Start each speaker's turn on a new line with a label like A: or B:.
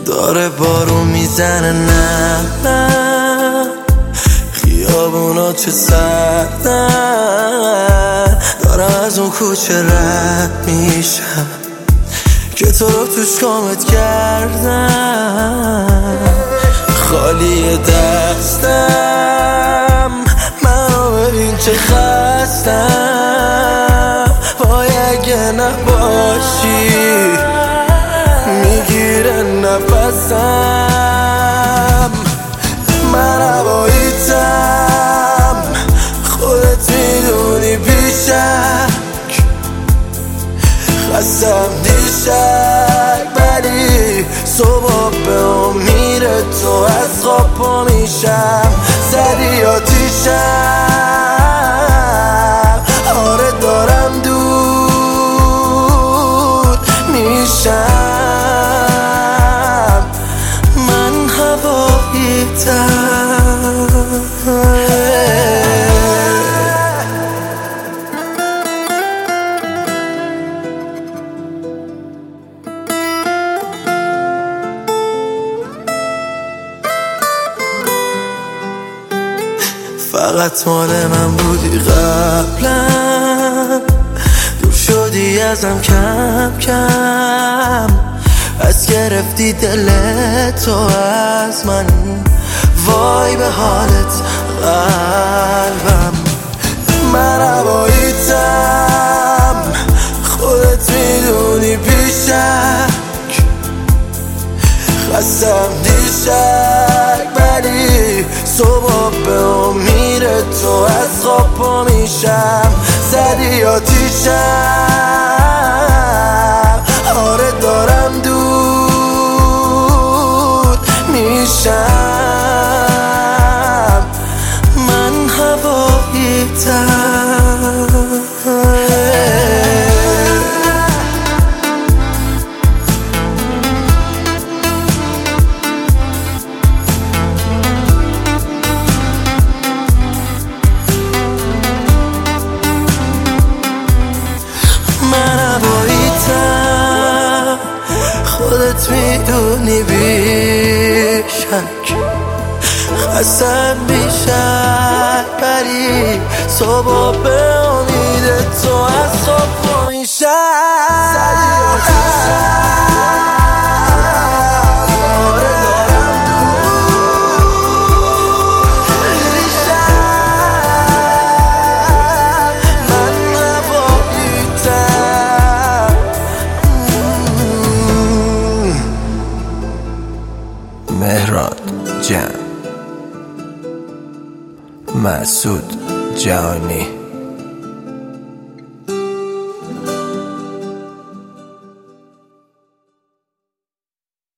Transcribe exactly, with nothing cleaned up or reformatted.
A: داره بارون میزنه، نه نه خیابونا چه سردن، دارم از اون کوچه رد میشم که تو رو توش کامت کردم. خالی دستم، منو ببین چه خستم، وای اگه نباشی میگیره نفسم. من هواییتم، خودت میدونی بیشک خستم دیشک، ولی صبح به امید تو از خواب پا میشم. زدی آتیشم، آره دارم دود میشم. من هواییتم. فقط مال من بودی قبلا، دور شدی ازم کم کم، از گرفتی دل تو از من، وای به حالت قلبم. من هواییتم، خودت میدونی بیشک خستم دیشک، ولی صبح به امید تو از خواب پا میشم. زدی آتیشم، آره دارم دود میشم. من هواییتم. خودت میدونی بیشک خستم بیشک، ولی صبح به امید تو از خواب پا میشم.
B: مهران جان، مسعود جانی.